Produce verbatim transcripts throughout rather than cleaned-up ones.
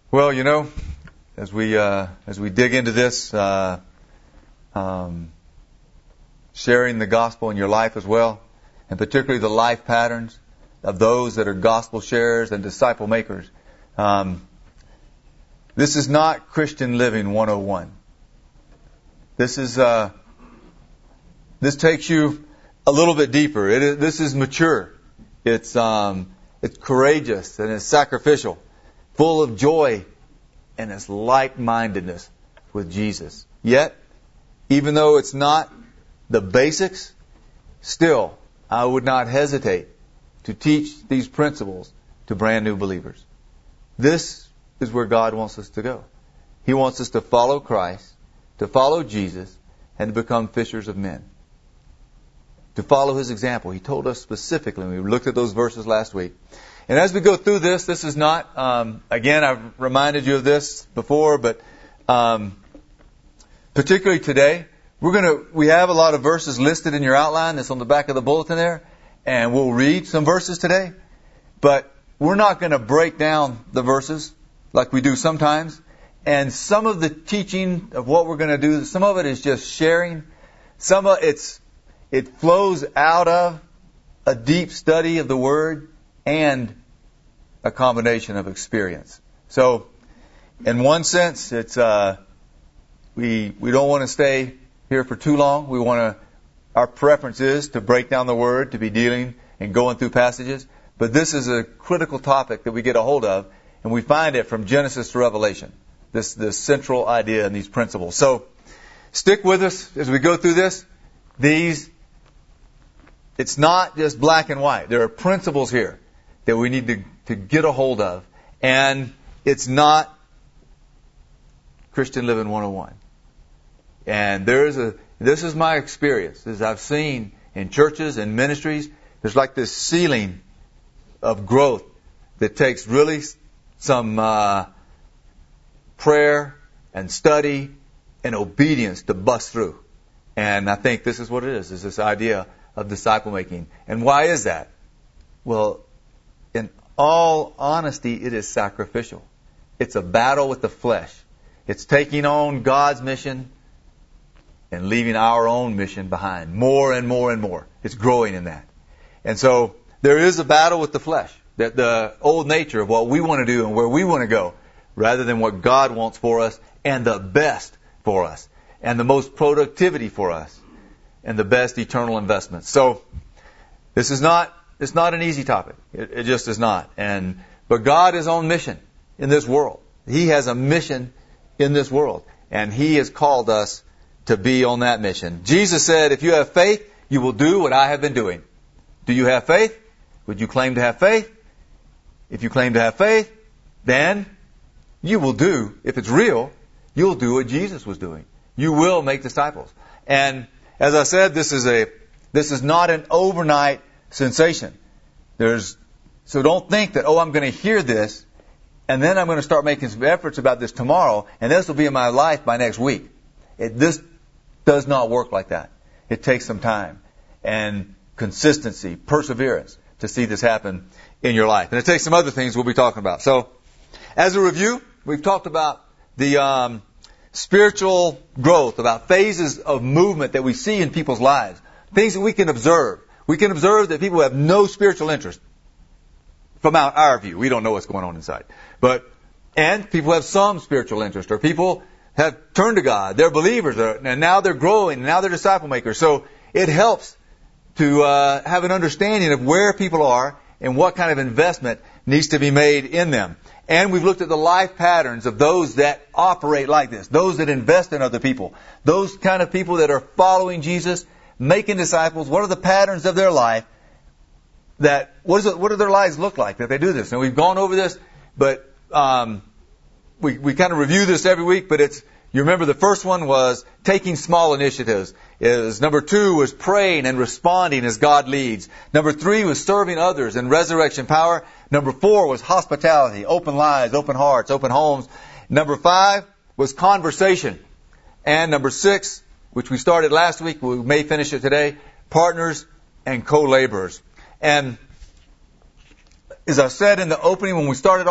Well, you know, as we uh, as we dig into this, uh, um, sharing the gospel in your life as well, and particularly the life patterns of those that are gospel sharers and disciple makers. Um, this is not Christian Living one oh one. This is uh, this takes you a little bit deeper. It is, this is mature. It's um, it's courageous and it's sacrificial, full of joy, and it's like-mindedness with Jesus. Yet, even though it's not the basics, still, I would not hesitate to teach these principles to brand new believers. This is where God wants us to go. He wants us to follow Christ, to follow Jesus, and to become fishers of men. To follow His example. He told us specifically. We looked at those verses last week. And as we go through this, this is not, um, again, I've reminded you of this before, but um, particularly today, we're going to, we have a lot of verses listed in your outline that's on the back of the bulletin there, and we'll read some verses today, but we're not going to break down the verses like we do sometimes, and some of the teaching of what we're going to do, some of it is just sharing, some of it's, it flows out of a deep study of the Word and a combination of experience. So, in one sense, it's uh, we we don't want to stay here for too long. We want to. Our preference is to break down the Word, to be dealing and going through passages. But this is a critical topic that we get a hold of, and we find it from Genesis to Revelation. This this central idea and these principles. So, stick with us as we go through this. These. It's not just black and white. There are principles here that we need to, to get a hold of. And it's not Christian Living one oh one. And there is a, this is my experience, as I've seen in churches and ministries, there's like this ceiling of growth that takes really some uh, prayer and study and obedience to bust through. And I think this is what it is, is this idea of disciple making. And why is that? Well, in all honesty, it is sacrificial. It's a battle with the flesh. It's taking on God's mission and leaving our own mission behind. More and more and more. It's growing in that. And so there is a battle with the flesh. That the old nature of what we want to do and where we want to go, rather than what God wants for us and the best for us and the most productivity for us and the best eternal investment. So this is not it's not an easy topic. It, it just is not. And but God is on mission in this world. He has a mission in this world, and He has called us to be on that mission. Jesus said, "If you have faith, you will do what I have been doing." Do you have faith? Would you claim to have faith? If you claim to have faith, then you will do, if it's real, you'll do what Jesus was doing. You will make disciples. And as I said, this is a this is not an overnight sensation. There's so don't think that, oh, I'm going to hear this, and then I'm going to start making some efforts about this tomorrow, and this will be in my life by next week. It, this does not work like that. It takes some time and consistency, perseverance to see this happen in your life. And it takes some other things we'll be talking about. So, as a review, we've talked about the um, spiritual growth, about phases of movement that we see in people's lives, things that we can observe. We can observe that people have no spiritual interest from our, our view. We don't know what's going on inside. But, and people have some spiritual interest, or people have turned to God. They're believers, and now they're growing, and now they're disciple makers. So it helps to uh, have an understanding of where people are and what kind of investment needs to be made in them. And we've looked at the life patterns of those that operate like this, those that invest in other people, those kind of people that are following Jesus, making disciples. What are the patterns of their life? That what, is it, what do their lives look like that they do this? And we've gone over this, but um, we we kind of review this every week. But it's you remember the first one was taking small initiatives. Is number two was praying and responding as God leads. Number three was serving others in resurrection power. Number four was hospitality, open lives, open hearts, open homes. Number five was conversation. And number six, which we started last week, we may finish it today, partners and co-laborers. And as I said in the opening when we started off,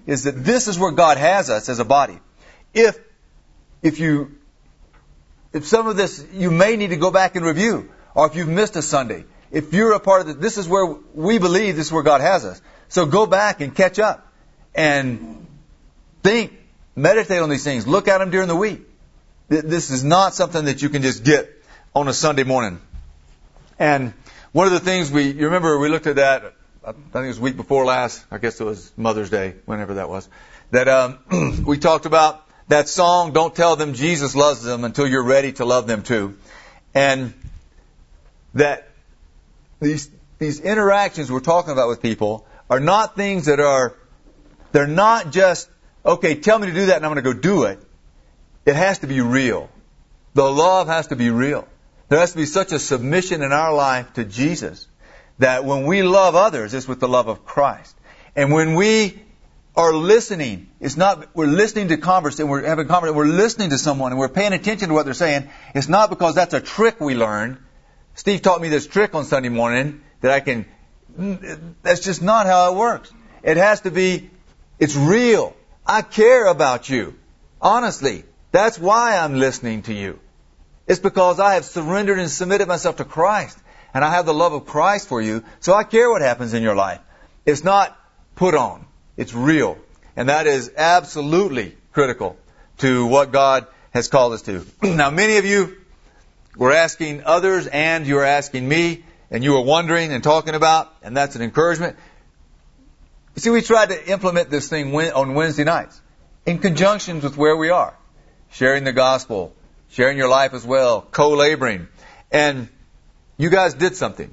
is that this is where God has us as a body. If, if you, if some of this, you may need to go back and review, or if you've missed a Sunday, if you're a part of it, this is where we believe this is where God has us. So go back and catch up and think, meditate on these things, look at them during the week. This is not something that you can just get on a Sunday morning. And one of the things we, you remember we looked at that, I think it was the week before last, I guess it was Mother's Day, whenever that was, that um, we talked about that song, Don't Tell Them Jesus Loves Them Until You're Ready to Love Them Too. And that these these interactions we're talking about with people are not things that are, they're not just, okay, tell me to do that and I'm going to go do it. It has to be real. The love has to be real. There has to be such a submission in our life to Jesus that when we love others, it's with the love of Christ. And when we are listening, it's not, we're listening to converse and we're having conversation, we're listening to someone and we're paying attention to what they're saying. It's not because that's a trick we learned. Steve taught me this trick on Sunday morning that I can, that's just not how it works. It has to be, it's real. I care about you. Honestly. That's why I'm listening to you. It's because I have surrendered and submitted myself to Christ. And I have the love of Christ for you. So I care what happens in your life. It's not put on. It's real. And that is absolutely critical to what God has called us to. Now, many of you were asking others and you were asking me and you were wondering and talking about, and that's an encouragement. You see, we tried to implement this thing on Wednesday nights in conjunction with where we are. Sharing the gospel, sharing your life as well, co-laboring. And you guys did something.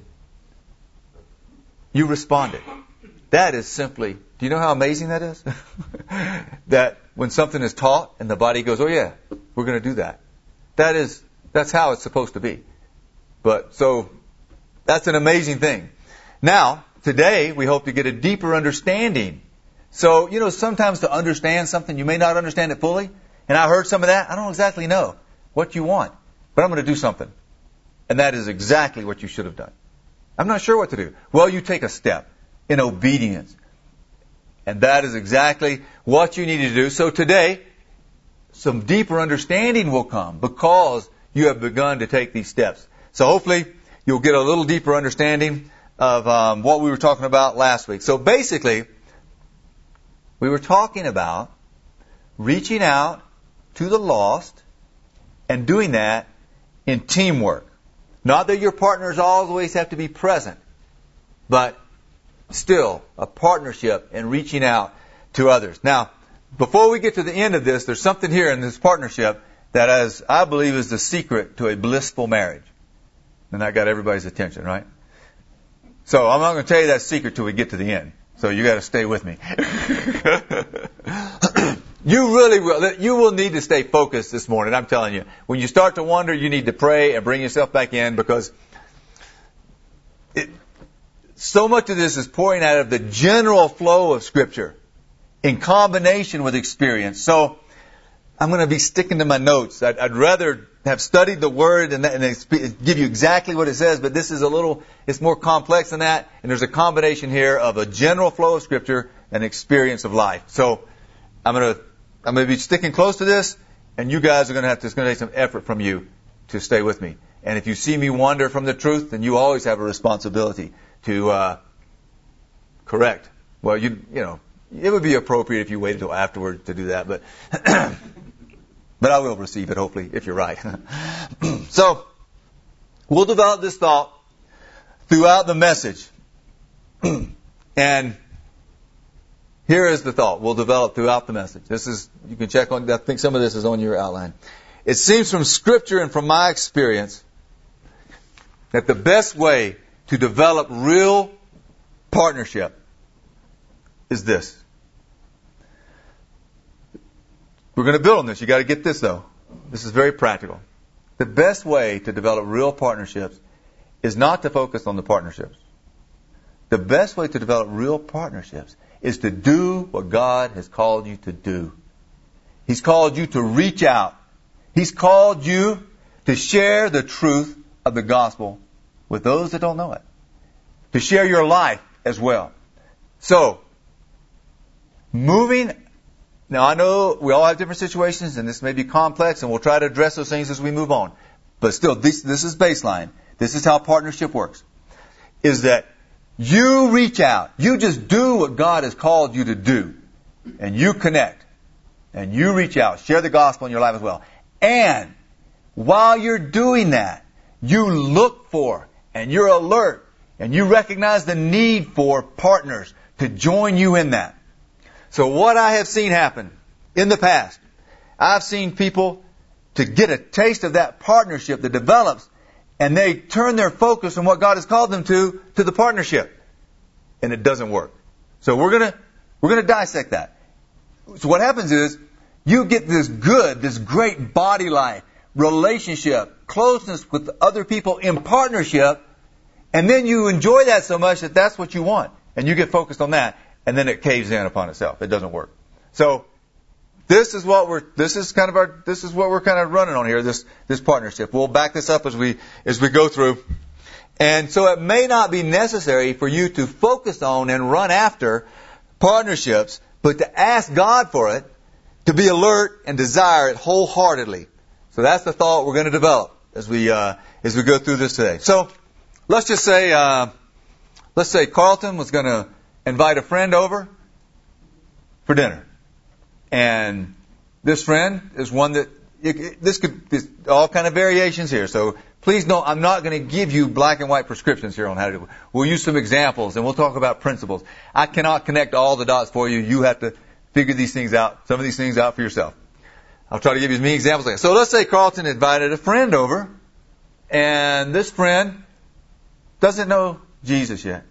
You responded. That is simply, do you know how amazing that is? That when something is taught and the body goes, oh yeah, we're going to do that. That is, that's how it's supposed to be. But so, that's an amazing thing. Now, today, we hope to get a deeper understanding. So, you know, sometimes to understand something, you may not understand it fully. And I heard some of that. I don't exactly know what you want, but I'm going to do something. And that is exactly what you should have done. I'm not sure what to do. Well, you take a step in obedience. And that is exactly what you need to do. So today, some deeper understanding will come because you have begun to take these steps. So hopefully, you'll get a little deeper understanding of um, what we were talking about last week. So basically, we were talking about reaching out to the lost and doing that in teamwork. Not that your partners always have to be present, but still a partnership in reaching out to others. Now, before we get to the end of this, there's something here in this partnership that is, I believe, is the secret to a blissful marriage. And that got everybody's attention, right? So I'm not going to tell you that secret till we get to the end. So you got to stay with me. You really will. You will need to stay focused this morning. I'm telling you. When you start to wonder, you need to pray and bring yourself back in because it, so much of this is pouring out of the general flow of Scripture in combination with experience. So I'm going to be sticking to my notes. I'd, I'd rather have studied the Word and, that, and give you exactly what it says, but this is a little, it's more complex than that. And there's a combination here of a general flow of Scripture and experience of life. So I'm going to I'm going to be sticking close to this, and you guys are going to have to, it's going to take some effort from you to stay with me. And if you see me wander from the truth, then you always have a responsibility to uh, correct. Well, you you know, it would be appropriate if you waited until afterward to do that, but but I will receive it, hopefully, if you're right. So, we'll develop this thought throughout the message. And here is the thought we'll develop throughout the message. This is, you can check on, I think some of this is on your outline. It seems from Scripture and from my experience that the best way to develop real partnership is this. We're going to build on this. You got to get this though. This is very practical. The best way to develop real partnerships is not to focus on the partnerships. The best way to develop real partnerships is to do what God has called you to do. He's called you to reach out. He's called you to share the truth of the gospel with those that don't know it. To share your life as well. So, moving. Now, I know we all have different situations, and this may be complex, and we'll try to address those things as we move on. But still, this, this is baseline. This is how partnership works. Is that you reach out. You just do what God has called you to do. And you connect. And you reach out. Share the gospel in your life as well. And while you're doing that, you look for, and you're alert, and you recognize the need for partners to join you in that. So what I have seen happen in the past, I've seen people to get a taste of that partnership that develops, and they turn their focus from what God has called them to, to the partnership. And it doesn't work. So we're gonna, we're gonna dissect that. So what happens is, you get this good, this great body life, relationship, closeness with other people in partnership, and then you enjoy that so much that that's what you want. And you get focused on that, and then it caves in upon itself. It doesn't work. So, this is what we're, this is kind of our, this is what we're kind of running on here, this, this partnership. We'll back this up as we, as we go through. And so it may not be necessary for you to focus on and run after partnerships, but to ask God for it, to be alert and desire it wholeheartedly. So that's the thought we're going to develop as we, uh, as we go through this today. So, let's just say, uh, let's say Carlton was going to invite a friend over for dinner. And this friend is one that, it, it, this could, there's all kind of variations here. So please know, I'm not going to give you black and white prescriptions here on how to do it. We'll use some examples and we'll talk about principles. I cannot connect all the dots for you. You have to figure these things out, some of these things out for yourself. I'll try to give you as many examples as I can. So let's say Carlton invited a friend over, and this friend doesn't know Jesus yet.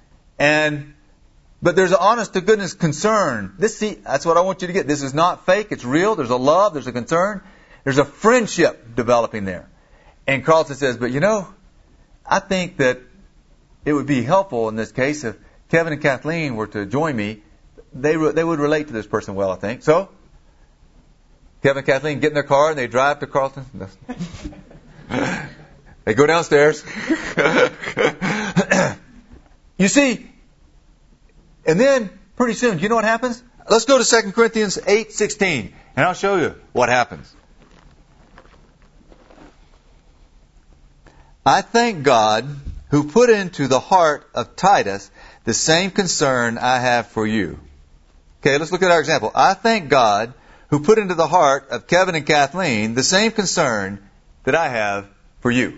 And, but there's an honest to goodness concern. This, see, that's what I want you to get. This is not fake. It's real. There's a love. There's a concern. There's a friendship developing there. And Carlton says, but you know, I think that it would be helpful in this case if Kevin and Kathleen were to join me. They, re- they would relate to this person well, I think. So, Kevin and Kathleen get in their car and they drive to Carlton. They go downstairs. You see, and then pretty soon, do you know what happens? Let's go to Second Corinthians eight sixteen, and I'll show you what happens. I thank God who put into the heart of Titus the same concern I have for you. Okay, let's look at our example. I thank God who put into the heart of Kevin and Kathleen the same concern that I have for you.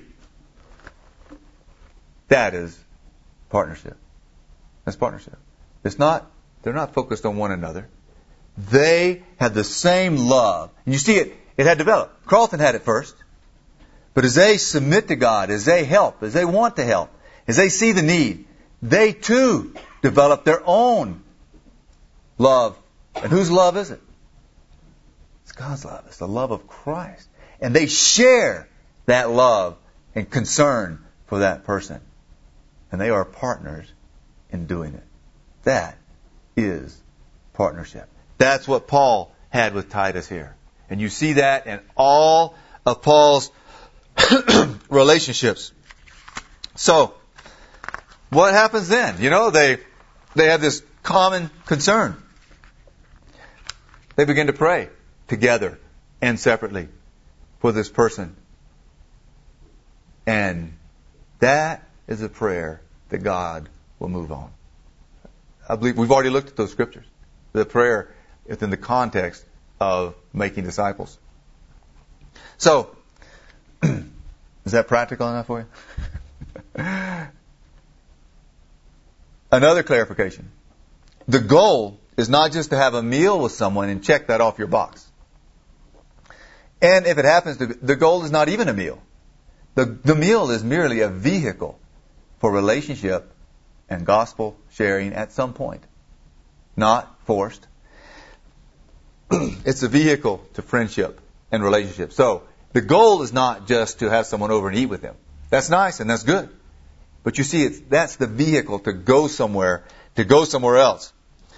That is partnership. That's partnership. It's not, they're not focused on one another. They have the same love. And you see it, it had developed. Carlton had it first. But as they submit to God, as they help, as they want to help, as they see the need, they too develop their own love. And whose love is it? It's God's love. It's the love of Christ. And they share that love and concern for that person. And they are partners in doing it. That is partnership. That's what Paul had with Titus here. And you see that in all of Paul's relationships. So, what happens then? You know, they they have this common concern. They begin to pray together and separately for this person. And that is a prayer that God will move on. I believe we've already looked at those scriptures. The prayer within the context of making disciples. So, is that practical enough for you? Another clarification. The goal is not just to have a meal with someone and check that off your box. And if it happens to be, the goal is not even a meal. The, the meal is merely a vehicle for relationship and gospel sharing at some point. Not forced. It's a vehicle to friendship and relationship. So, the goal is not just to have someone over and eat with them. That's nice and that's good. But you see, it's, that's the vehicle to go somewhere, to go somewhere else.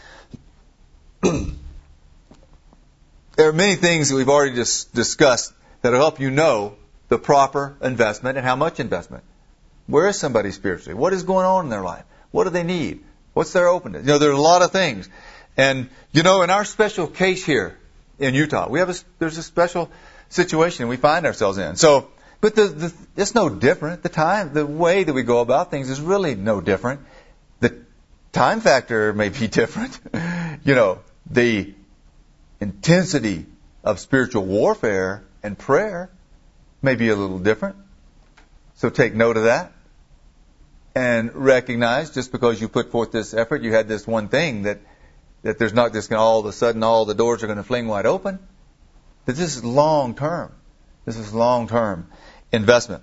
There are many things that we've already dis- discussed that will help you know the proper investment and how much investment. Where is somebody spiritually? What is going on in their life? What do they need? What's their openness? You know, there are a lot of things And, you know, in our special case here in Utah, we have a, there's a special situation we find ourselves in. So, but the, the, it's no different. The time, the way that we go about things is really no different. The time factor may be different. You know, the intensity of spiritual warfare and prayer may be a little different. So take note of that. And recognize just because you put forth this effort, you had this one thing that, that there's not just going to all of a sudden all the doors are going to fling wide open. That this is long term. This is long term investment.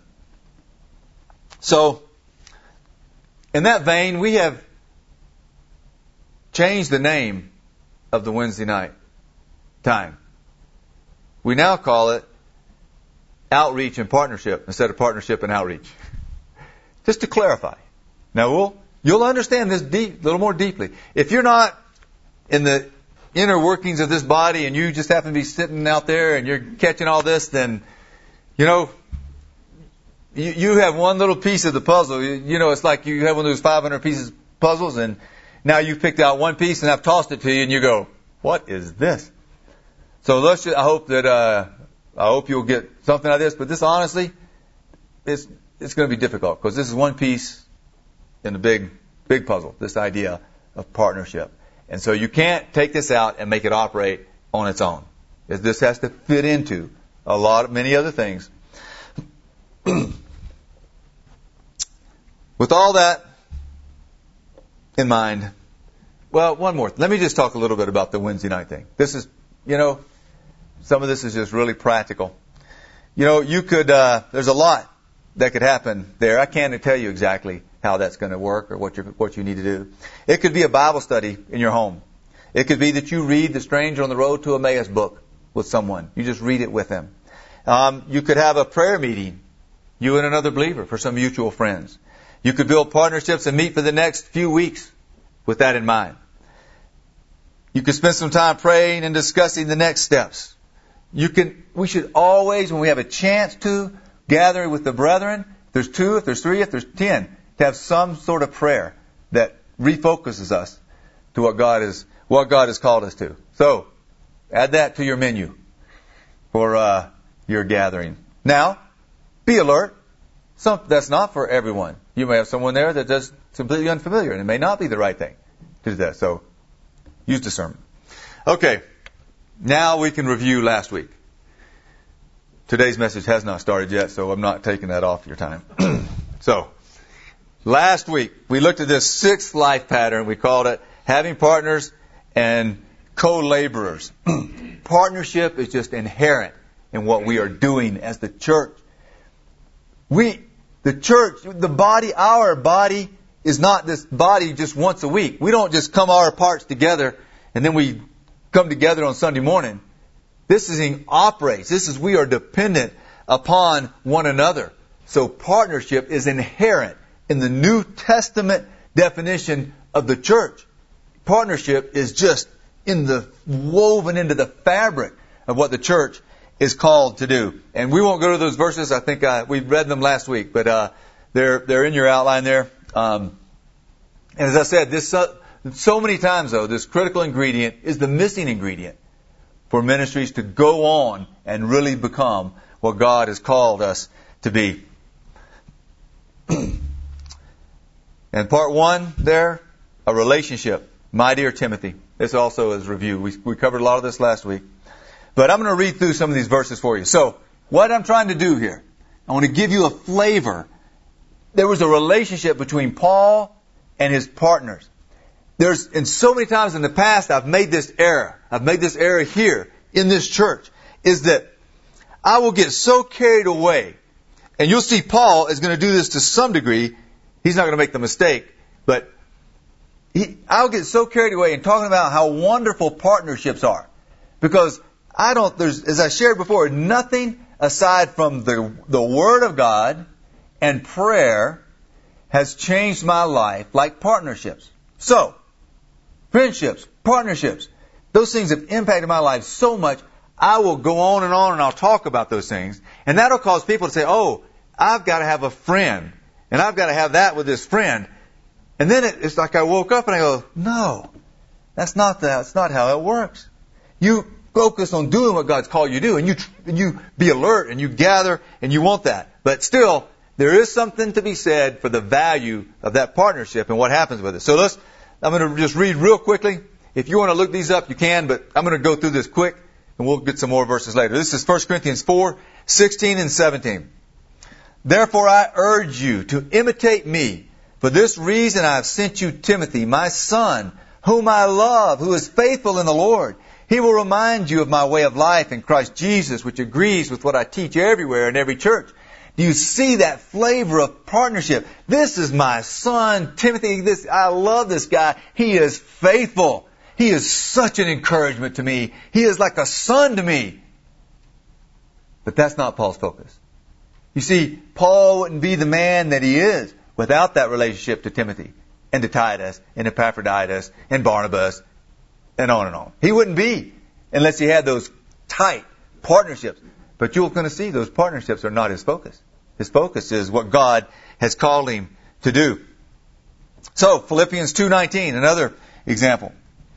So, in that vein, we have changed the name of the Wednesday night time. We now call it outreach and partnership instead of partnership and outreach. Just to clarify. Now, we'll, you'll understand this deep, a little more deeply. If you're not in the inner workings of this body and you just happen to be sitting out there and you're catching all this, then, you know, you, you have one little piece of the puzzle. You, you know, it's like you have one of those five hundred pieces puzzles, and now you've picked out one piece and I've tossed it to you and you go, what is this? So let's just, I hope that, uh, I hope you'll get something out of this, but this honestly, it's, it's going to be difficult because this is one piece in the big, big puzzle, this idea of partnership. And so you can't take this out and make it operate on its own. This has to fit into a lot of, many other things. With all that in mind, well, one more. Let me just talk a little bit about the Wednesday night thing. This is, you know, some of this is just really practical. You know, you could, uh, there's a lot that could happen there. I can't tell you exactly how that's going to work or what you what you need to do. It could be a Bible study in your home. It could be that you read The Stranger on the Road to Emmaus book with someone. You just read it with them. Um, you could have a prayer meeting, you and another believer, for some mutual friends. You could build partnerships and meet for the next few weeks with that in mind. You could spend some time praying and discussing the next steps. You can. We should always, when we have a chance to, gather with the brethren. If there's two, if there's three, if there's ten, to have some sort of prayer that refocuses us to what God is, what God has called us to. So, add that to your menu for uh, your gathering. Now, be alert. Some, that's not for everyone. You may have someone there that does completely unfamiliar, and it may not be the right thing to do that. So, use discernment. Okay, now we can review last week. Today's message has not started yet, so I'm not taking that off your time. So, last week, we looked at this sixth life pattern. We called it having partners and co-laborers. Partnership is just inherent in what we are doing as the church. We, the church, the body, our body is not this body just once a week. We don't just come our parts together and then we come together on Sunday morning. This is operates. This is, we are dependent upon one another. So partnership is inherent in the New Testament definition of the church. Partnership is just in the woven into the fabric of what the church is called to do. And we won't go to those verses. I think uh, we read them last week, but uh, they're they're in your outline there. Um, and as I said, this uh, so many times though, this critical ingredient is the missing ingredient for ministries to go on and really become what God has called us to be. And part one there, a relationship. My dear Timothy. This also is review. We, we covered a lot of this last week. But I'm going to read through some of these verses for you. So, what I'm trying to do here, I want to give you a flavor. There was a relationship between Paul and his partners. There's, and so many times in the past, I've made this error. I've made this error here in this church, is that I will get so carried away. And you'll see Paul is going to do this to some degree. He's not going to make the mistake, but he, I'll get so carried away in talking about how wonderful partnerships are. Because I don't, there's, as I shared before, nothing aside from the, the Word of God and prayer has changed my life like partnerships. So, friendships, partnerships, those things have impacted my life so much, I will go on and on and I'll talk about those things. And that'll cause people to say, oh, I've got to have a friend. And I've got to have that with this friend. And then it, it's like I woke up and I go, no, That's not the, that's not how it works. You focus on doing what God's called you to do, and you and you be alert, and you gather, and you want that. But still, there is something to be said for the value of that partnership and what happens with it. So let's, I'm going to just read real quickly. If you want to look these up, you can, but I'm going to go through this quick, and we'll get some more verses later. This is First Corinthians four, sixteen and seventeen. Therefore I urge you to imitate me. For this reason I have sent you Timothy, my son, whom I love, who is faithful in the Lord. He will remind you of my way of life in Christ Jesus, which agrees with what I teach everywhere in every church. Do you see that flavor of partnership? This is my son, Timothy. This, I love this guy. He is faithful. He is such an encouragement to me. He is like a son to me. But that's not Paul's focus. You see, Paul wouldn't be the man that he is without that relationship to Timothy and to Titus and Epaphroditus and Barnabas and on and on. He wouldn't be unless he had those tight partnerships. But you're going to see those partnerships are not his focus. His focus is what God has called him to do. So, Philippians two nineteen, another example.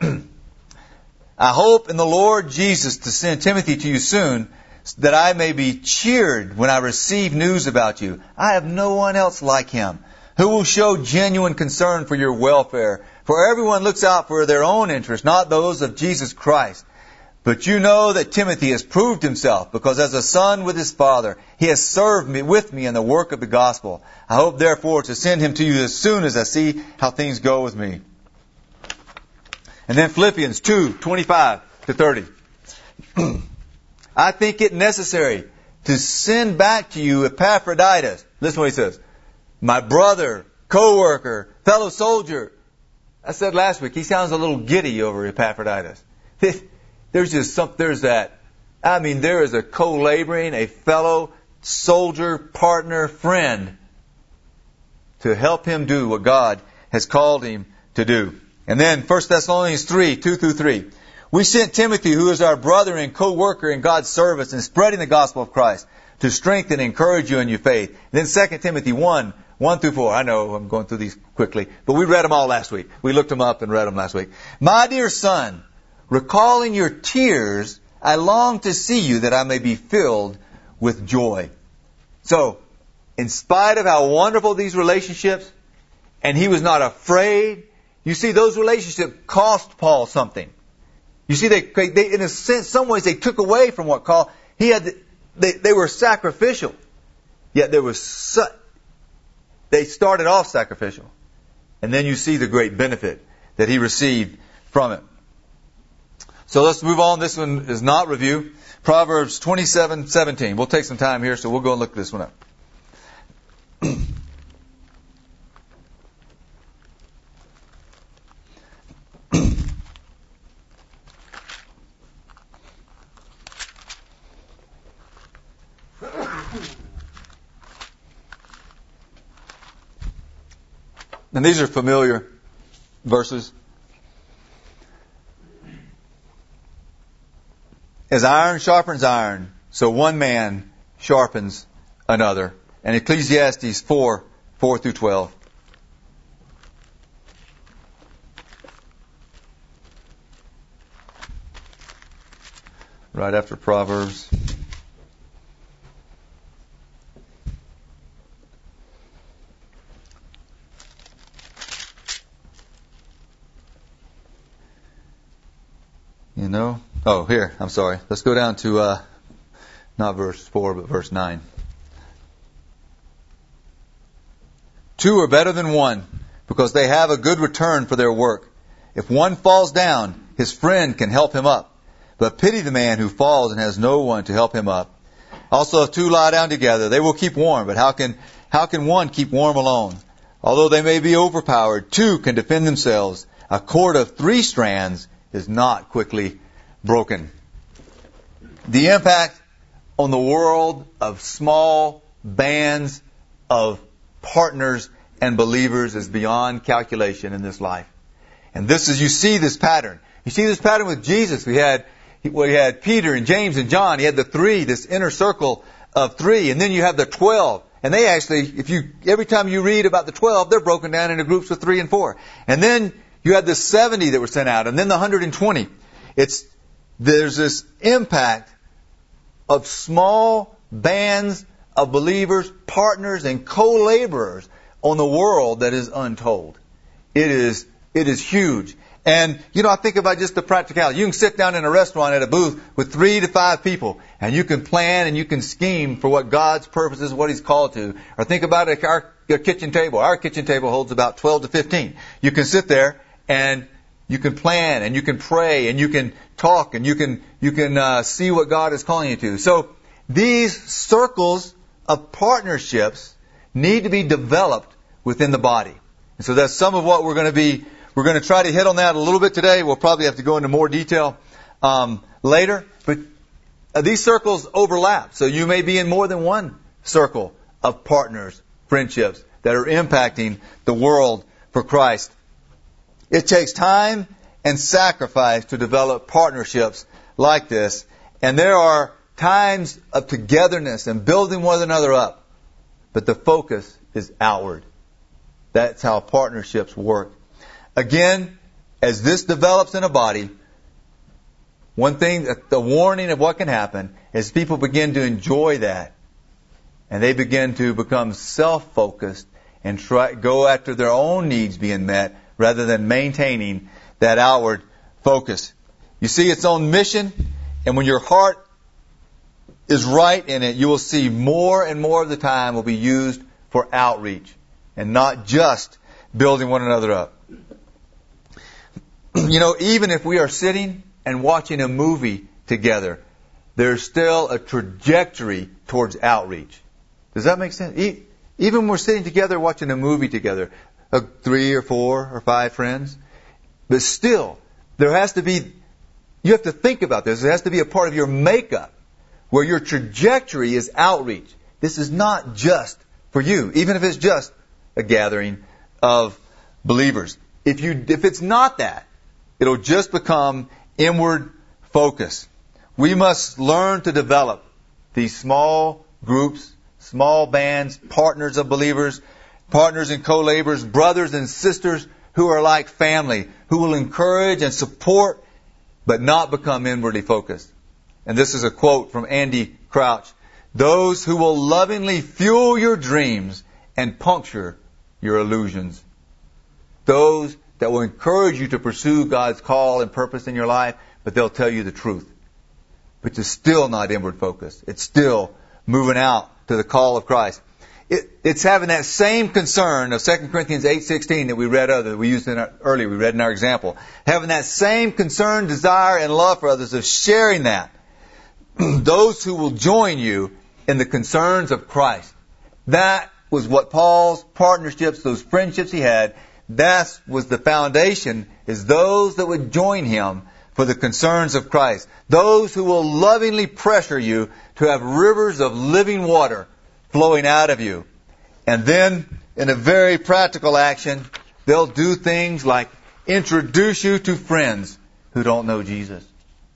I hope in the Lord Jesus to send Timothy to you soon, that I may be cheered when I receive news about you. I have no one else like him, who will show genuine concern for your welfare. For everyone looks out for their own interests, not those of Jesus Christ. But you know that Timothy has proved himself, because as a son with his father, he has served me with me in the work of the gospel. I hope therefore to send him to you as soon as I see how things go with me. And then Philippians two, twenty-five to thirty. I think it necessary to send back to you Epaphroditus. Listen to what he says. My brother, co-worker, fellow soldier. I said last week, he sounds a little giddy over Epaphroditus. There's just some, there's that, I mean, there is a co-laboring, a fellow soldier, partner, friend to help him do what God has called him to do. And then First Thessalonians three, two through three. We sent Timothy, who is our brother and co-worker in God's service in spreading the gospel of Christ, to strengthen and encourage you in your faith. And then Second Timothy one, one through four. I know I'm going through these quickly, but we read them all last week. We looked them up and read them last week. My dear son, recalling your tears, I long to see you that I may be filled with joy. So, in spite of how wonderful these relationships, and he was not afraid, you see, those relationships cost Paul something. You see, they, they in a sense, some ways, they took away from what Paul, he had, they, they were sacrificial. Yet there was such, they started off sacrificial. And then you see the great benefit that he received from it. So let's move on. This one is not review. Proverbs twenty-seven seventeen. We'll take some time here, so we'll go and look this one up. And these are familiar verses. As iron sharpens iron, so one man sharpens another. And Ecclesiastes four, four through twelve. Right after Proverbs. You know? Oh, here, I'm sorry. Let's go down to, uh, not verse four, but verse nine. Two are better than one, because they have a good return for their work. If one falls down, his friend can help him up. But pity the man who falls and has no one to help him up. Also, if two lie down together, they will keep warm. But how can, how can one keep warm alone? Although they may be overpowered, two can defend themselves. A cord of three strands is not quickly broken. The impact on the world of small bands of partners and believers is beyond calculation in this life. And this is, you see this pattern. You see this pattern with Jesus. We had, we had Peter and James and John. He had the three, this inner circle of three. And then you have the twelve. And they actually, if you, every time you read about the twelve, they're broken down into groups of three and four. And then You had the seventy that were sent out, and then the one hundred twenty. It's, there's this impact of small bands of believers, partners, and co-laborers on the world that is untold. It is, it is huge. And, you know, I think about just the practicality. You can sit down in a restaurant at a booth with three to five people, and you can plan and you can scheme for what God's purpose is, what He's called to. Or think about it, our, our kitchen table. Our kitchen table holds about twelve to fifteen. You can sit there and you can plan and you can pray and you can talk and you can, you can uh, see what God is calling you to. So these circles of partnerships need to be developed within the body. And so that's some of what we're going to be We're going to try to hit on that a little bit today. We'll probably have to go into more detail um, later. But uh, these circles overlap. So you may be in more than one circle of partners, friendships that are impacting the world for Christ. It takes time and sacrifice to develop partnerships like this. And there are times of togetherness and building one another up. But the focus is outward. That's how partnerships work. Again, as this develops in a body, one thing, the warning of what can happen is people begin to enjoy that. And they begin to become self-focused and try, go after their own needs being met rather than maintaining that outward focus. You see its own mission, and when your heart is right in it, you will see more and more of the time will be used for outreach and not just building one another up. You know, even if we are sitting and watching a movie together, there's still a trajectory towards outreach. Does that make sense? Even when we're sitting together watching a movie together, uh, three or four or five friends, but still, there has to be, you have to think about this. It has to be a part of your makeup where your trajectory is outreach. This is not just for you, even if it's just a gathering of believers. If you, if it's not that, it'll just become inward focus. We must learn to develop these small groups, small bands, partners of believers, partners and co-laborers, brothers and sisters who are like family, who will encourage and support, but not become inwardly focused. And this is a quote from Andy Crouch. Those who will lovingly fuel your dreams and puncture your illusions. Those that will encourage you to pursue God's call and purpose in your life, but they'll tell you the truth. But it's still not inward focused. It's still moving out to the call of Christ. It, it's having that same concern of Second Corinthians eight sixteen that we read other, that we used in our, earlier, we read in our example. Having that same concern, desire, and love for others, of sharing that. Those who will join you in the concerns of Christ. That was what Paul's partnerships, those friendships he had, that was the foundation, is those that would join him for the concerns of Christ. Those who will lovingly pressure you to have rivers of living water flowing out of you. And then, in a very practical action, they'll do things like introduce you to friends who don't know Jesus.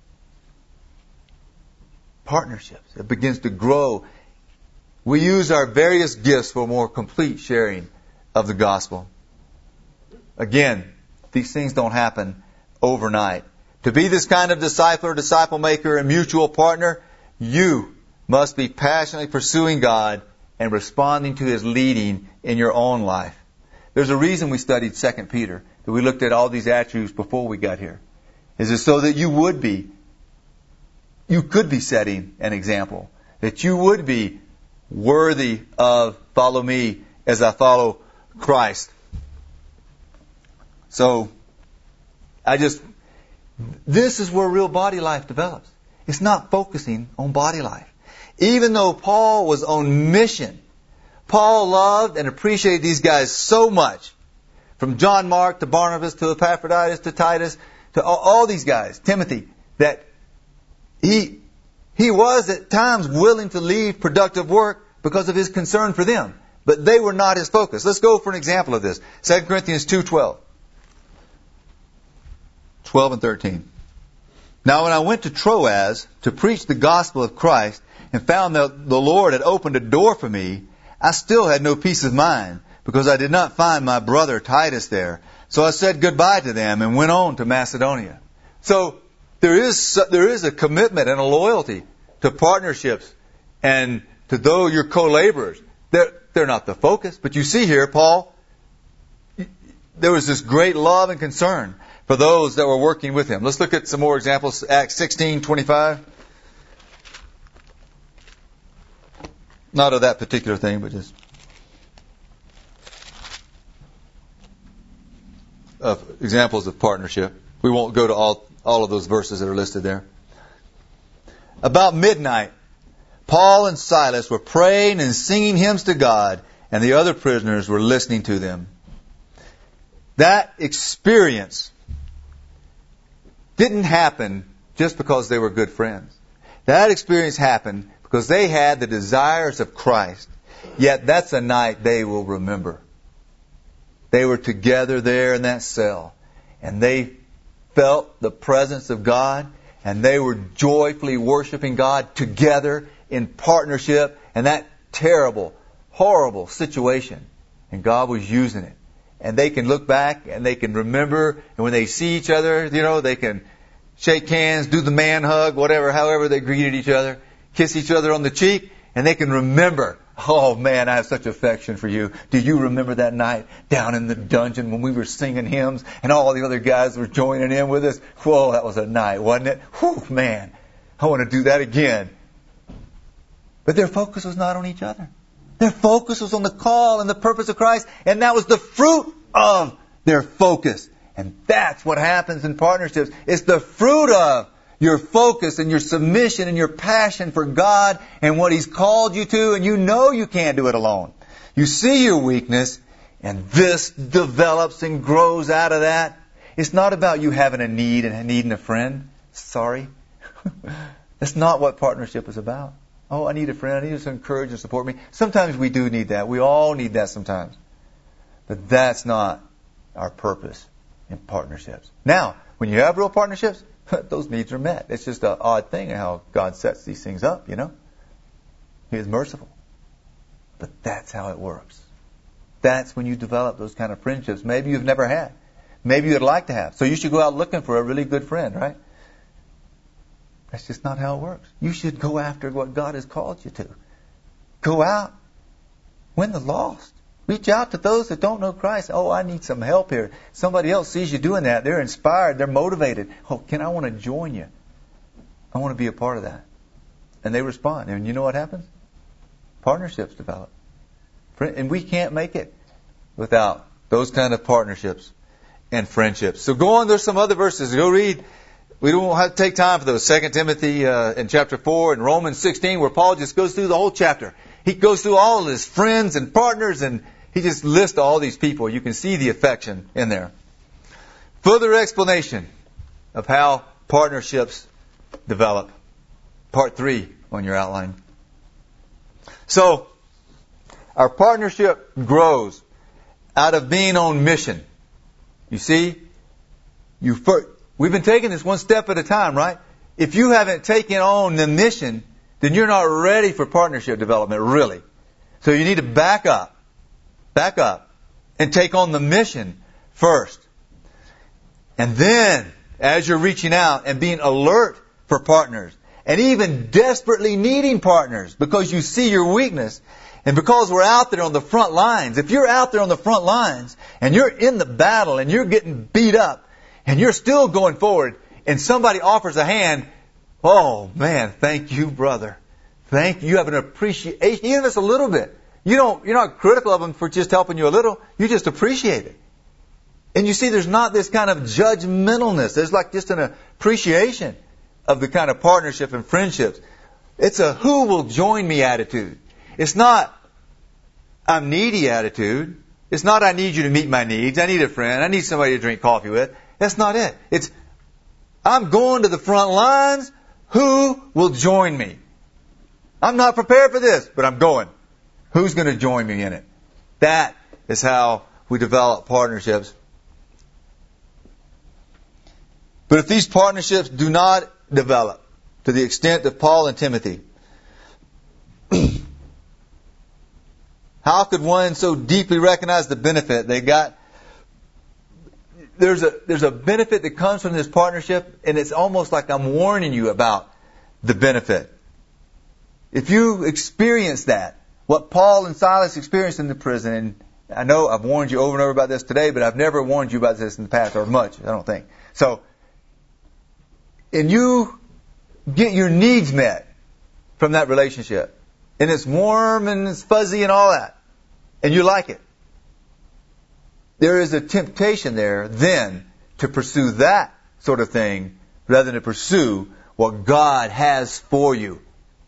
Partnerships. It begins to grow. We use our various gifts for more complete sharing of the gospel. Again, these things don't happen overnight. To be this kind of discipler, disciple maker, and mutual partner, you must be passionately pursuing God and responding to His leading in your own life. There's a reason we studied Second Peter, that we looked at all these attributes before we got here. Is it so that you would be, you could be setting an example, that you would be worthy of follow me as I follow Christ. So, I just, this is where real body life develops. It's not focusing on body life. Even though Paul was on mission, Paul loved and appreciated these guys so much. From John Mark to Barnabas to Epaphroditus to Titus to all, all these guys, Timothy, that he, he was at times willing to leave productive work because of his concern for them. But they were not his focus. Let's go for an example of this. Second Corinthians two twelve. twelve and thirteen. Now when I went to Troas to preach the gospel of Christ and found that the Lord had opened a door for me, I still had no peace of mind because I did not find my brother Titus there. So I said goodbye to them and went on to Macedonia. So there is there is a commitment and a loyalty to partnerships and to those your co-laborers. They're, they're not the focus. But you see here, Paul, there was this great love and concern for those that were working with him. Let's look at some more examples. Acts sixteen twenty-five. Not of that particular thing, but just of examples of partnership. We won't go to all, all of those verses that are listed there. About midnight, Paul and Silas were praying and singing hymns to God, and the other prisoners were listening to them. That experience didn't happen just because they were good friends. That experience happened because they had the desires of Christ. Yet that's a night they will remember. They were together there in that cell, and they felt the presence of God, and they were joyfully worshiping God together in partnership, and that terrible, horrible situation. And God was using it. And they can look back and they can remember, and when they see each other, you know, they can shake hands, do the man hug, whatever, however they greeted each other, kiss each other on the cheek, and they can remember, oh man, I have such affection for you. Do you remember that night down in the dungeon when we were singing hymns and all the other guys were joining in with us? Whoa, that was a night, wasn't it? Whew, man, I want to do that again. But their focus was not on each other. Their focus was on the call and the purpose of Christ, and that was the fruit of their focus. And that's what happens in partnerships. It's the fruit of your focus and your submission and your passion for God and what He's called you to, and you know you can't do it alone. You see your weakness, and this develops and grows out of that. It's not about you having a need and needing a friend. Sorry. That's not what partnership is about. Oh, I need a friend. I need to encourage and support me. Sometimes we do need that. We all need that sometimes. But that's not our purpose in partnerships. Now, when you have real partnerships, those needs are met. It's just an odd thing how God sets these things up, you know. He is merciful. But that's how it works. That's when you develop those kind of friendships maybe you've never had. Maybe you'd like to have. So you should go out looking for a really good friend, right? That's just not how it works. You should go after what God has called you to. Go out. Win the lost. Reach out to those that don't know Christ. Oh, I need some help here. Somebody else sees you doing that. They're inspired. They're motivated. Oh, can I want to join you? I want to be a part of that. And they respond. And you know what happens? Partnerships develop. And we can't make it without those kind of partnerships and friendships. So go on. There's some other verses. Go read. We don't have to take time for those. Second Timothy uh, in chapter four and Romans sixteen, where Paul just goes through the whole chapter. He goes through all of his friends and partners, and he just lists all these people. You can see the affection in there. Further explanation of how partnerships develop. Part three on your outline. So, our partnership grows out of being on mission. You see, you first, we've been taking this one step at a time, right? If you haven't taken on the mission, then you're not ready for partnership development, really. So you need to back up, back up, and take on the mission first. And then, as you're reaching out and being alert for partners, and even desperately needing partners because you see your weakness, and because we're out there on the front lines, if you're out there on the front lines, and you're in the battle, and you're getting beat up, and you're still going forward, and somebody offers a hand, oh man, thank you, brother. Thank you. You have an appreciation, even if it's a little bit. You don't, you're not critical of them for just helping you a little. You just appreciate it. And you see, there's not this kind of judgmentalness. There's like just an appreciation of the kind of partnership and friendships. It's a who will join me attitude. It's not I'm needy attitude. It's not I need you to meet my needs. I need a friend. I need somebody to drink coffee with. That's not it. It's I'm going to the front lines. Who will join me? I'm not prepared for this, but I'm going. Who's going to join me in it? That is how we develop partnerships. But if these partnerships do not develop to the extent of Paul and Timothy, how could one so deeply recognize the benefit they got there's a there's a benefit that comes from this partnership, and it's almost like I'm warning you about the benefit. If you experience that, what Paul and Silas experienced in the prison, and I know I've warned you over and over about this today, but I've never warned you about this in the past, or much, I don't think. So, and you get your needs met from that relationship, and it's warm and it's fuzzy and all that, and you like it, there is a temptation there then to pursue that sort of thing rather than to pursue what God has for you,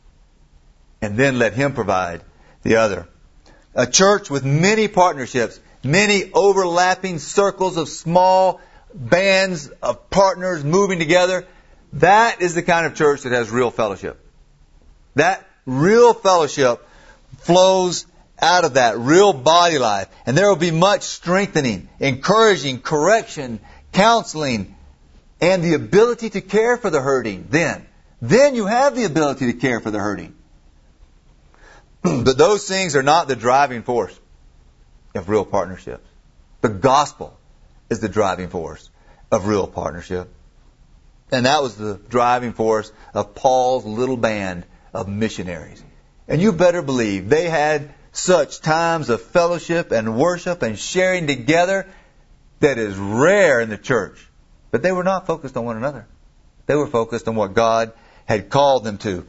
and then let Him provide the other. A church with many partnerships, many overlapping circles of small bands of partners moving together, that is the kind of church that has real fellowship. That real fellowship flows out of that real body life. And there will be much strengthening, encouraging, correction, counseling, and the ability to care for the hurting then. Then you have the ability to care for the hurting. But those things are not the driving force of real partnerships. The gospel is the driving force of real partnership. And that was the driving force of Paul's little band of missionaries. And you better believe they had such times of fellowship and worship and sharing together that is rare in the church. But they were not focused on one another. They were focused on what God had called them to.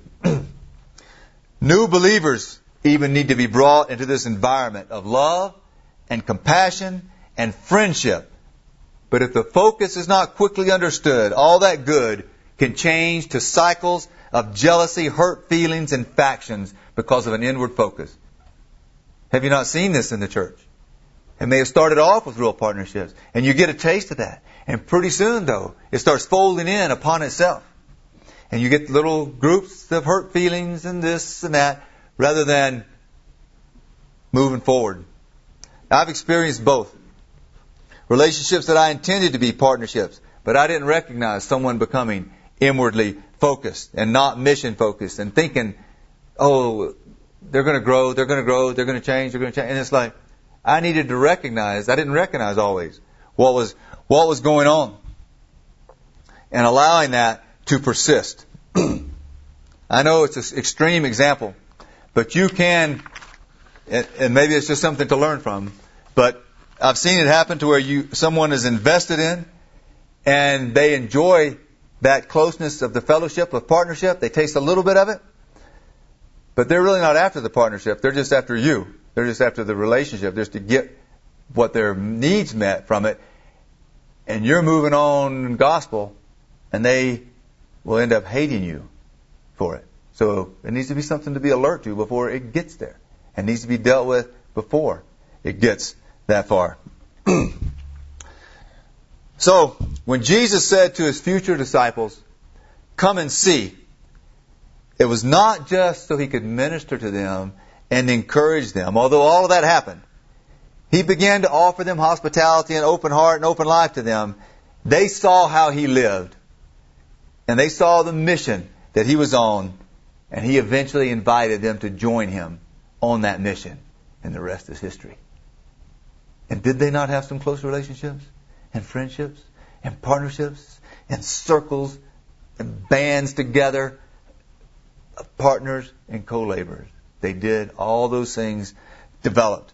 New believers even need to be brought into this environment of love and compassion and friendship. But if the focus is not quickly understood, all that good can change to cycles of jealousy, hurt feelings, and factions because of an inward focus. Have you not seen this in the church? It may have started off with real partnerships, and you get a taste of that. And pretty soon, though, it starts folding in upon itself. And you get little groups of hurt feelings and this and that, rather than moving forward. I've experienced both. Relationships that I intended to be partnerships, but I didn't recognize someone becoming inwardly focused and not mission focused and thinking, oh, they're going to grow, they're going to grow, they're going to change, they're going to change. And it's like, I needed to recognize, I didn't recognize always what was, what was going on. And allowing that to persist. I know it's an extreme example, but you can, and maybe it's just something to learn from, but I've seen it happen to where you someone is invested in and they enjoy that closeness of the fellowship, of partnership. They taste a little bit of it, but they're really not after the partnership. They're just after you. They're just after the relationship, just to get what their needs met from it. And you're moving on in gospel, and they will end up hating you for it. So it needs to be something to be alert to before it gets there. It needs to be dealt with before it gets that far. So, when Jesus said to His future disciples, come and see, it was not just so He could minister to them and encourage them, although all of that happened. He began to offer them hospitality and open heart and open life to them. They saw how He lived, and they saw the mission that He was on, and He eventually invited them to join Him on that mission, and the rest is history. And did they not have some close relationships and friendships and partnerships and circles and bands together of partners and co-laborers? They did. All those things developed.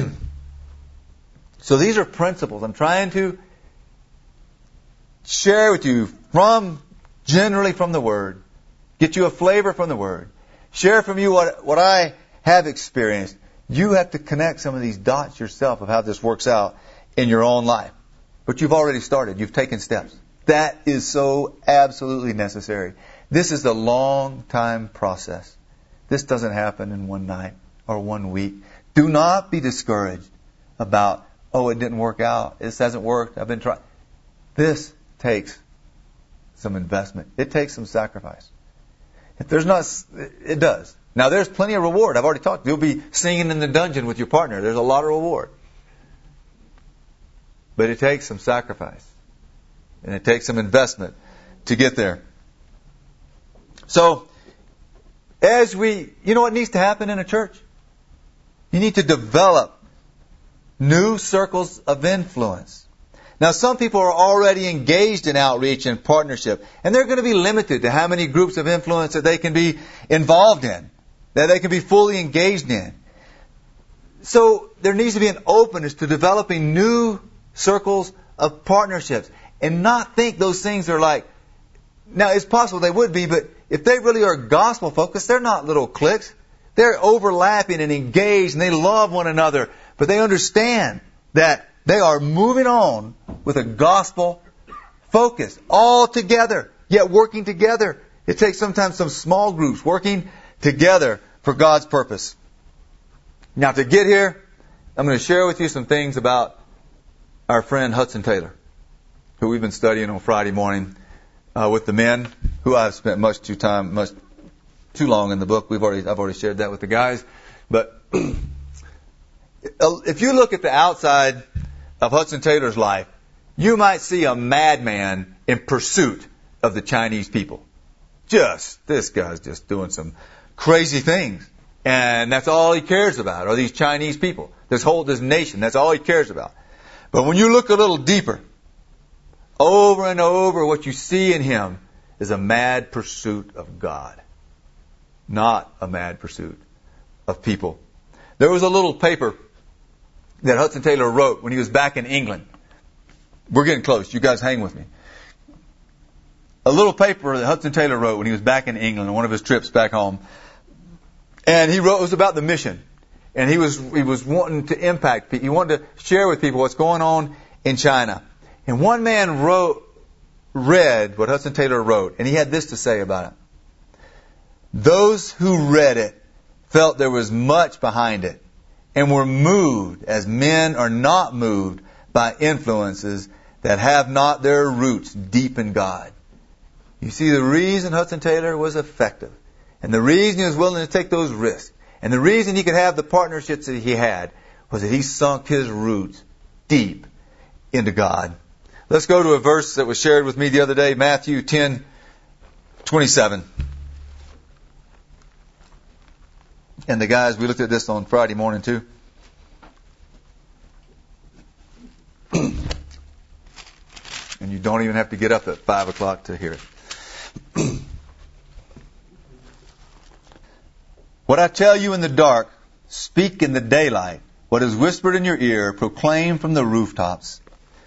So these are principles I'm trying to share with you from, generally from the Word, get you a flavor from the Word, share from you what, what I have experienced. You have to connect some of these dots yourself of how this works out in your own life. But you've already started. You've taken steps. That is so absolutely necessary. This is a long time process. This doesn't happen in one night or one week. Do not be discouraged about, oh, it didn't work out. This hasn't worked. I've been trying. This takes some investment. It takes some sacrifice. If there's not, it does. Now, there's plenty of reward. I've already talked. You'll be singing in the dungeon with your partner. There's a lot of reward. But it takes some sacrifice. And it takes some investment to get there. So, as we, you know what needs to happen in a church? You need to develop new circles of influence Now, some people are already engaged in outreach and partnership, and they're going to be limited to how many groups of influence that they can be involved in, that they can be fully engaged in. So there needs to be an openness to developing new circles of partnerships and not think those things are like, now it's possible they would be, but if they really are gospel focused, they're not little cliques. They're overlapping and engaged and they love one another, but they understand that they are moving on with a gospel focus all together, yet working together. It takes sometimes some small groups working together for God's purpose. Now to get here, I'm going to share with you some things about our friend Hudson Taylor, who we've been studying on Friday morning uh, with the men, who I've spent much too time, much too long in the book. We've already, I've already shared that with the guys. But if you look at the outside of Hudson Taylor's life, you might see a madman in pursuit of the Chinese people. Just, this guy's just doing some crazy things. And that's all he cares about, are these Chinese people. This whole, this nation, that's all he cares about. But when you look a little deeper, over and over, what you see in him is a mad pursuit of God. Not a mad pursuit of people. There was a little paper that Hudson Taylor wrote when he was back in England. We're getting close. You guys hang with me. A little paper that Hudson Taylor wrote when he was back in England on one of his trips back home. And he wrote, it was about the mission. And he was, he was wanting to impact people. He wanted to share with people what's going on in China. And one man wrote, read what Hudson Taylor wrote, and he had this to say about it. Those who read it felt there was much behind it and were moved as men are not moved by influences that have not their roots deep in God. You see, the reason Hudson Taylor was effective, and the reason he was willing to take those risks, and the reason he could have the partnerships that he had, was that he sunk his roots deep into God. Let's go to a verse that was shared with me the other day, Matthew ten twenty-seven. And the guys, we looked at this on Friday morning too. And you don't even have to get up at five o'clock to hear it. What I tell you in the dark, speak in the daylight. What is whispered in your ear, proclaim from the rooftops.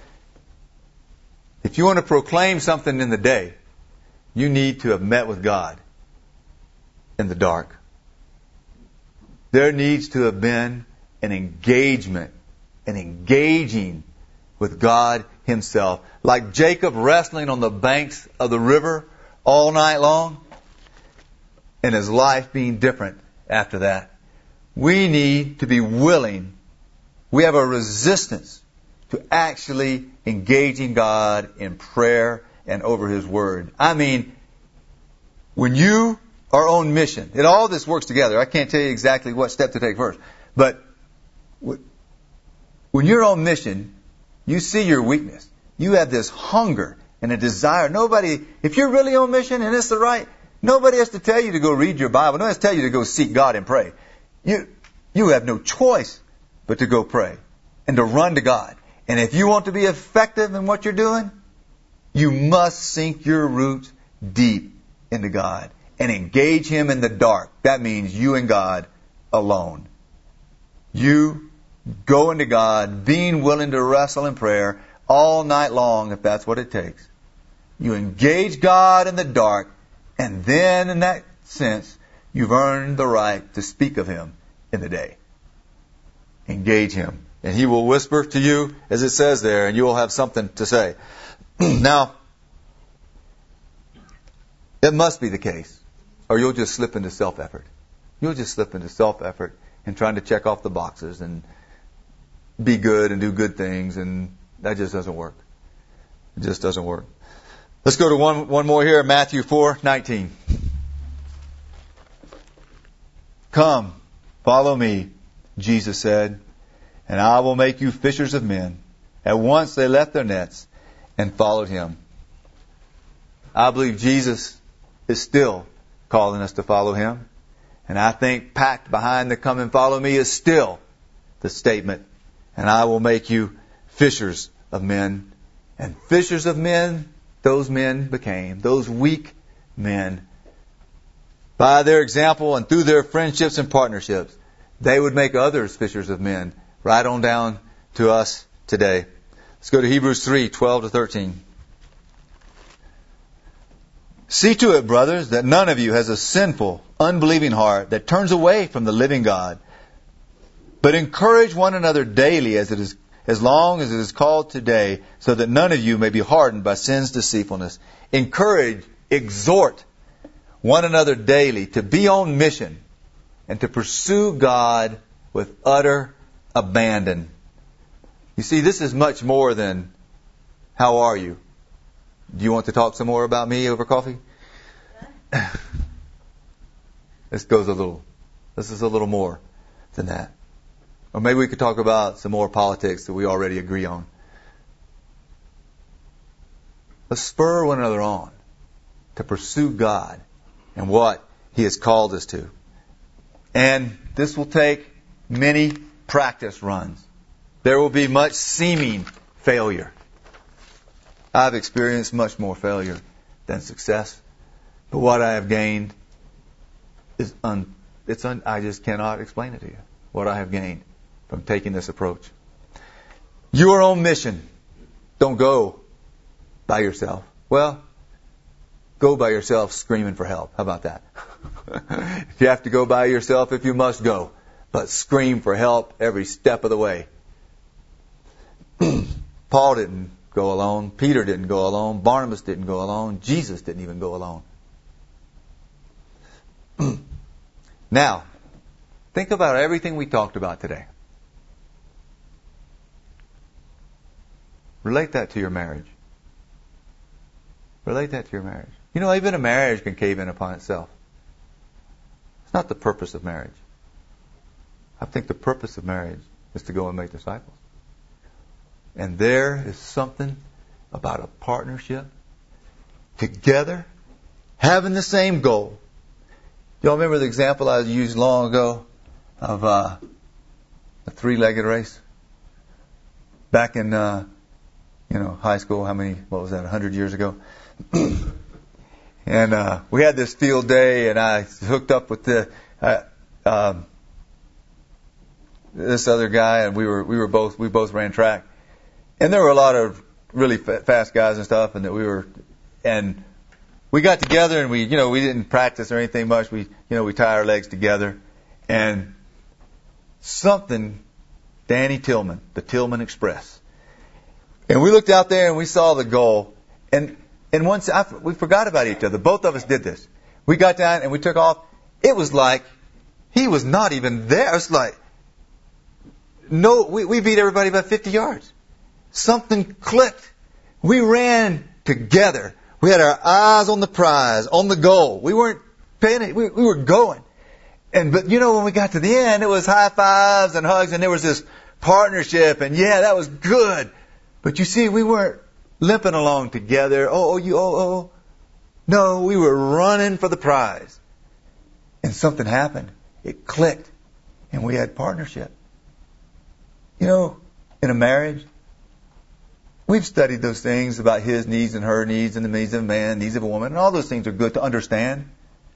If you want to proclaim something in the day, you need to have met with God in the dark. There needs to have been an engagement, an engaging with God Himself. Like Jacob wrestling on the banks of the river all night long, and his life being different after that. We need to be willing. We have a resistance to actually engaging God in prayer and over His Word. I mean, when you are on mission, it all this works together. I can't tell you exactly what step to take first. But when you're on mission, you see your weakness. You have this hunger and a desire. Nobody, if you're really on mission and it's the right, nobody has to tell you to go read your Bible. Nobody has to tell you to go seek God and pray. You, you have no choice but to go pray and to run to God. And if you want to be effective in what you're doing, you must sink your roots deep into God and engage Him in the dark. That means you and God alone. You go into God, being willing to wrestle in prayer all night long, if that's what it takes. You engage God in the dark, and then in that sense, you've earned the right to speak of Him in the day. Engage Him. And He will whisper to you, as it says there, and you will have something to say. Now, it must be the case, or you'll just slip into self-effort. You'll just slip into self-effort and trying to check off the boxes and be good and do good things, and that just doesn't work. It just doesn't work. Let's go to one one more here, Matthew four nineteen. Come, follow me, Jesus said, and I will make you fishers of men. At once they left their nets and followed Him. I believe Jesus is still calling us to follow Him. And I think packed behind the come and follow me is still the statement, and I will make you fishers of men And fishers of men, those men became, those weak men. By their example and through their friendships and partnerships, they would make others fishers of men, right on down to us today. Let's go to Hebrews three, twelve to thirteen. See to it, brothers, that none of you has a sinful, unbelieving heart that turns away from the living God. But encourage one another daily as it is, as long as it is called today, so that none of you may be hardened by sin's deceitfulness. Encourage, exhort one another daily to be on mission and to pursue God with utter abandon. You see, this is much more than, how are you? Do you want to talk some more about me over coffee? This goes a little, this is a little more than that. Or maybe we could talk about some more politics that we already agree on. Let's spur one another on to pursue God and what He has called us to. And this will take many practice runs. There will be much seeming failure. I've experienced much more failure than success. But what I have gained is un, it's un, I just cannot explain it to you. What I have gained from taking this approach. You are on mission. Don't go by yourself. Well, go by yourself screaming for help. How about that? If you have to go by yourself, if you must go, but scream for help every step of the way. Paul didn't go alone. Peter didn't go alone. Barnabas didn't go alone. Jesus didn't even go alone. Now, think about everything we talked about today. Relate that to your marriage. Relate that to your marriage. You know, even a marriage can cave in upon itself. It's not the purpose of marriage. I think the purpose of marriage is to go and make disciples. And there is something about a partnership, together, having the same goal. Y'all remember the example I used long ago of uh, a three-legged race? Back in, uh, you know, high school, how many, what was that, a hundred years ago? And uh, we had this field day, and I hooked up with the uh, um, this other guy, and we were we were both we both ran track. And there were a lot of really fast guys and stuff, and that we were, and we got together, and we, you know, we didn't practice or anything much. We, you know, we tie our legs together, and something, Danny Tillman, the Tillman Express, and we looked out there and we saw the goal, and and once I, we forgot about each other. Both of us did this. We got down and we took off. It was like he was not even there. It was like no, we, we beat everybody by fifty yards. Something clicked. We ran together. We had our eyes on the prize, on the goal. We weren't paying it. We, we were going. And, but you know, when we got to the end, it was high fives and hugs, and there was this partnership, and yeah, that was good. But you see, we weren't limping along together. Oh, oh, you, oh, oh. No, we were running for the prize. And something happened. It clicked. And we had partnership. You know, in a marriage, we've studied those things about his needs and her needs and the needs of a man, needs of a woman, and all those things are good to understand.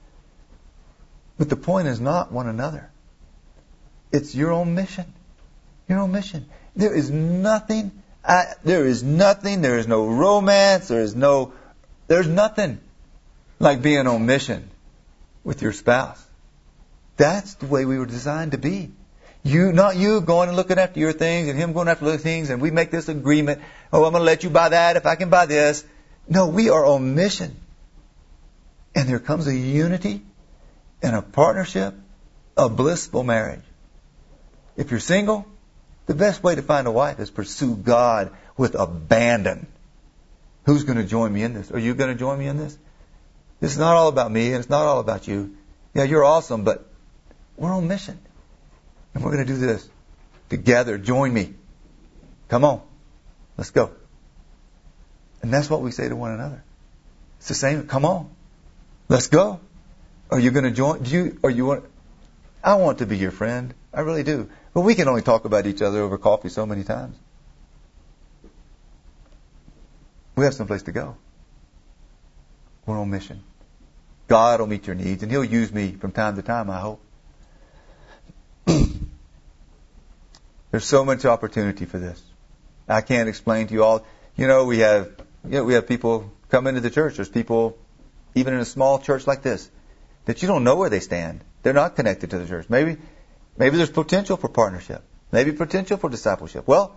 But the point is not one another. It's your own mission. Your own mission. There is nothing, I, there is nothing, there is no romance, there is no, there's nothing like being on mission with your spouse. That's the way we were designed to be. You, not you going and looking after your things and him going after other things, and we make this agreement. Oh, I'm going to let you buy that if I can buy this. No, we are on mission. And there comes a unity and a partnership, a blissful marriage. If you're single, the best way to find a wife is pursue God with abandon. Who's going to join me in this? Are you going to join me in this? This is not all about me, and it's not all about you. Yeah, you're awesome, but we're on mission. And we're going to do this together. Join me. Come on. Let's go. And that's what we say to one another. It's the same. Come on. Let's go. Are you going to join? Do you, or you want, I want to be your friend. I really do. But we can only talk about each other over coffee so many times. We have someplace to go. We're on mission. God will meet your needs, and He'll use me from time to time, I hope. There's so much opportunity for this. I can't explain to you all. You know, we have, you know, we have people come into the church. There's people, even in a small church like this, that you don't know where they stand. They're not connected to the church. Maybe, maybe there's potential for partnership. Maybe potential for discipleship. Well,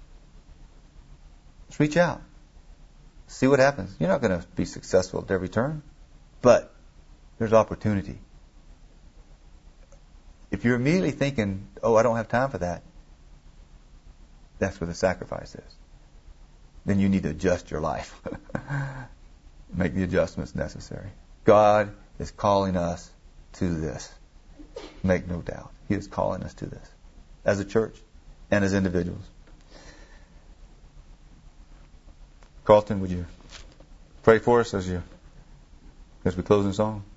let's reach out. See what happens. You're not going to be successful at every turn, but there's opportunity. If you're immediately thinking, oh, I don't have time for that, that's where the sacrifice is. Then you need to adjust your life. Make the adjustments necessary. God is calling us to this. Make no doubt. He is calling us to this. As a church and as individuals. Carlton, would you pray for us as you as we close in song?